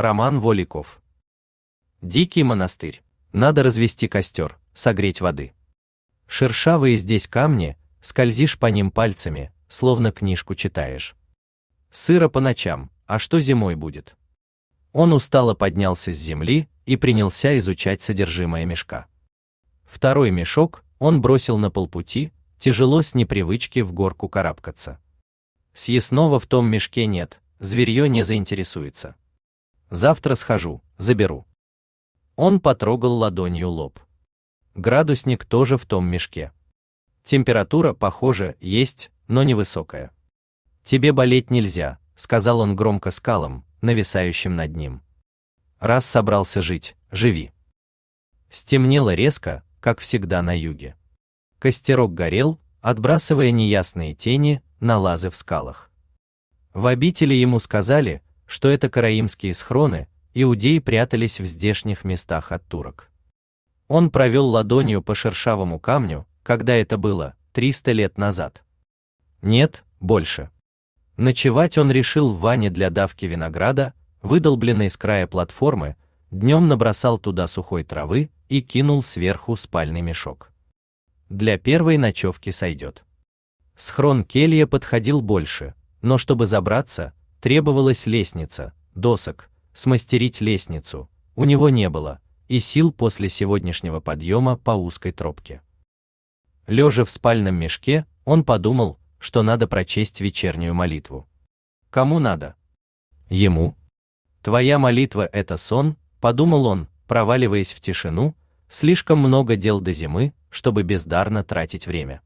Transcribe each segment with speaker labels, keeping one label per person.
Speaker 1: Роман Воликов. Дикий монастырь. Надо развести костер, согреть воды. Шершавые здесь камни, скользишь по ним пальцами, словно книжку читаешь. Сыро по ночам, а что зимой будет? Он устало поднялся с земли и принялся изучать содержимое мешка. Второй мешок он бросил на полпути, тяжело с непривычки в горку карабкаться. Съестного в том мешке нет, зверье не заинтересуется. Завтра схожу, заберу. Он потрогал ладонью лоб. Градусник тоже в том мешке. Температура, похоже, есть, но невысокая. Тебе болеть нельзя, сказал он громко скалам, нависающим над ним. Раз собрался жить, живи. Стемнело резко, как всегда на юге. Костерок горел, отбрасывая неясные тени на лазы в скалах. В обители ему сказали, что это караимские схроны, иудеи прятались в здешних местах от турок. Он провел ладонью по шершавому камню, когда это было, 300 лет назад. Нет, больше. Ночевать он решил в ванне для давки винограда, выдолбленной с края платформы, днем набросал туда сухой травы и кинул сверху спальный мешок. Для первой ночевки сойдет. Схрон келья подходил больше, но чтобы забраться, требовалась лестница, досок, смастерить лестницу у него не было, и сил после сегодняшнего подъема по узкой тропке. Лежа в спальном мешке, он подумал, что надо прочесть вечернюю молитву. Кому надо? Ему. Твоя молитва — это сон, подумал он, проваливаясь в тишину, слишком много дел до зимы, чтобы бездарно тратить время.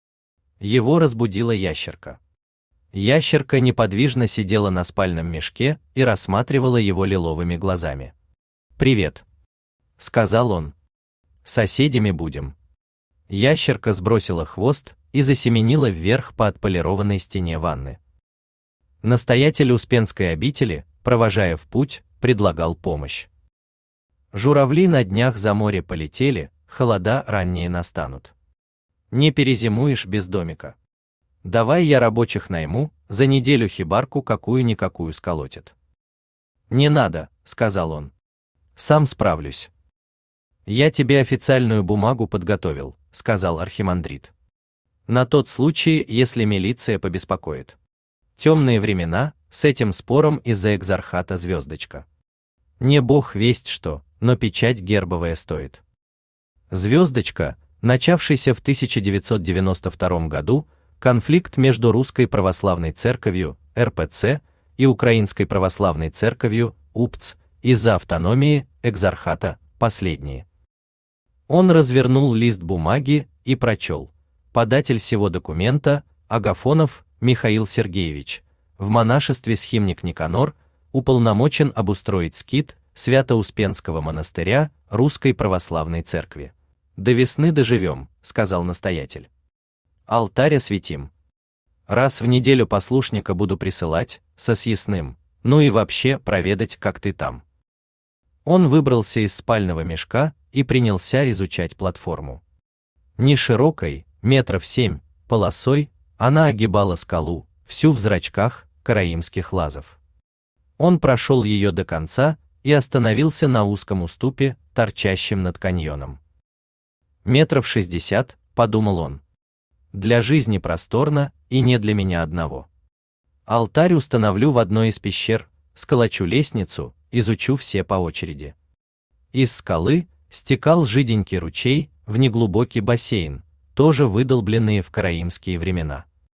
Speaker 1: Его разбудила ящерка. Ящерка неподвижно сидела на спальном мешке и рассматривала его лиловыми глазами. «Привет», — сказал он. «Соседями будем». Ящерка сбросила хвост и засеменила вверх по отполированной стене ванны. Настоятель Успенской обители, провожая в путь, предлагал помощь. Журавли на днях за море полетели, холода ранние настанут. Не перезимуешь без домика. Давай я рабочих найму, за неделю хибарку какую-никакую сколотит. Не надо, сказал он. Сам справлюсь. Я тебе официальную бумагу подготовил, сказал архимандрит. На тот случай, если милиция побеспокоит. Темные времена, с этим спором из-за экзархата звездочка. Не бог весть что, но печать гербовая стоит. Звездочка, начавшийся в 1992 году, конфликт между Русской православной церковью, РПЦ, и Украинской православной церковью, УПЦ, из-за автономии экзархата, последние. Он развернул лист бумаги и прочел. Податель сего документа, Агафонов Михаил Сергеевич, в монашестве схимник Никанор, уполномочен обустроить скит Свято-Успенского монастыря Русской православной церкви. До весны доживем, сказал настоятель. Алтарь осветим. Раз в неделю послушника буду присылать, со съестным, ну и вообще проведать, как ты там. Он выбрался из спального мешка и принялся изучать платформу. Не широкой, метров 7, полосой, она огибала скалу, всю в зрачках караимских лазов. Он прошел ее до конца и остановился на узком уступе, торчащем над каньоном. Метров 60, подумал он. Для жизни просторно и не для меня одного. Алтарь установлю в одной из пещер, сколочу лестницу, изучу все по очереди. Из скалы стекал жиденький ручей в неглубокий бассейн, тоже выдолбленные в караимские времена.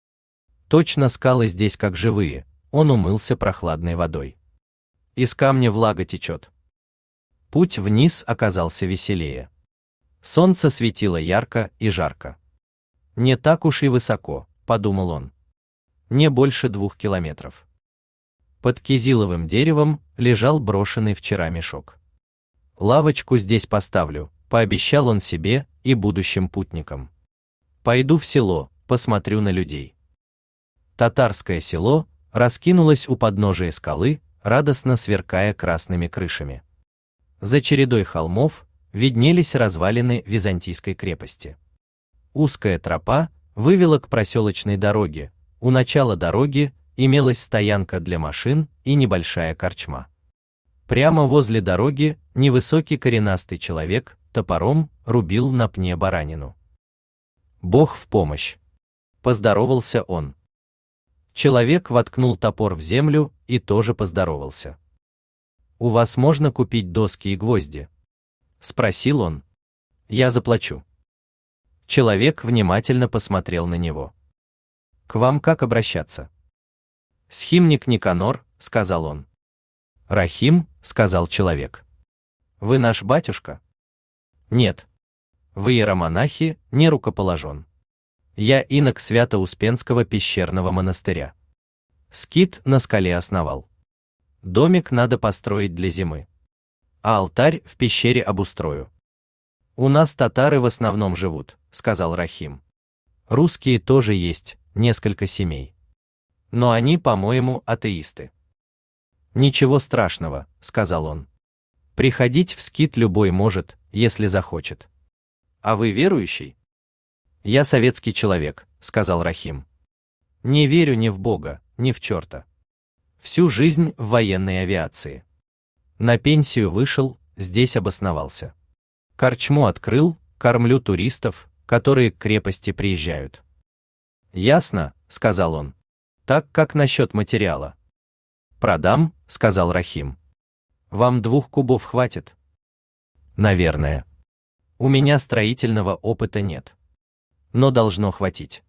Speaker 1: Точно скалы здесь как живые, он умылся прохладной водой. Из камня влага течет. Путь вниз оказался веселее. Солнце светило ярко и жарко. Не так уж и высоко, подумал он. Не больше 2 километров. Под кизиловым деревом лежал брошенный вчера мешок. Лавочку здесь поставлю, пообещал он себе и будущим путникам. Пойду в село, посмотрю на людей. Татарское село раскинулось у подножия скалы, радостно сверкая красными крышами. За чередой холмов виднелись развалины византийской крепости. Узкая тропа вывела к проселочной дороге. У начала дороги имелась стоянка для машин и небольшая корчма. Прямо возле дороги невысокий коренастый человек топором рубил на пне баранину. Бог в помощь! Поздоровался он. Человек воткнул топор в землю и тоже поздоровался. «У вас можно купить доски и гвозди?» — спросил он. «Я заплачу». Человек внимательно посмотрел на него. «К вам как обращаться?» «Схимник Никанор», — сказал он. «Рахим», — сказал человек. «Вы наш батюшка?» «Нет. В иеромонахи не рукоположен. Я инок Свято-Успенского пещерного монастыря. Скит на скале основал. Домик надо построить для зимы. А алтарь в пещере обустрою. У нас татары в основном живут», — сказал Рахим. «Русские тоже есть, несколько семей. Но они, по-моему, атеисты». «Ничего страшного», — сказал он. «Приходить в скит любой может, если захочет. А вы верующий?» «Я советский человек», — сказал Рахим. «Не верю ни в Бога, ни в черта. Всю жизнь в военной авиации. На пенсию вышел, здесь обосновался. Корчму открыл, кормлю туристов, которые к крепости приезжают». «Ясно», — сказал он. «Так как насчет материала?» «Продам», — сказал Рахим. «Вам 2 кубов хватит?» «Наверное. У меня строительного опыта нет. Но должно хватить».